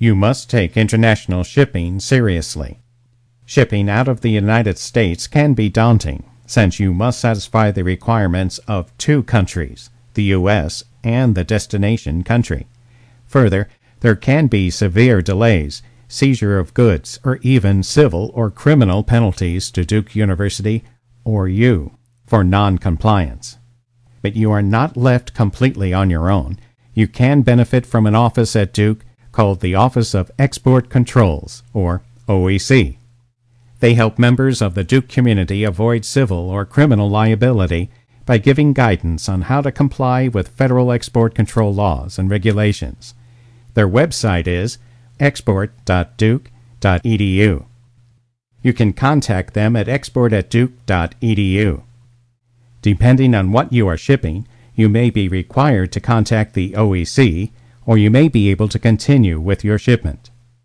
You must take international shipping seriously. Shipping out of the United States can be daunting, since you must satisfy the requirements of two countries, the U.S. and the destination country. Further, there can be severe delays, seizure of goods, or even civil or criminal penalties to Duke University or you for non-compliance. But you are not left completely on your own. You can benefit from an office at Duke called the Office of Export Controls, or OEC. They help members of the Duke community avoid civil or criminal liability by giving guidance on how to comply with federal export control laws and regulations. Their website is export.duke.edu. You can contact them at export@duke.edu. Depending on what you are shipping, you may be required to contact the OEC, or you may be able to continue with your shipment.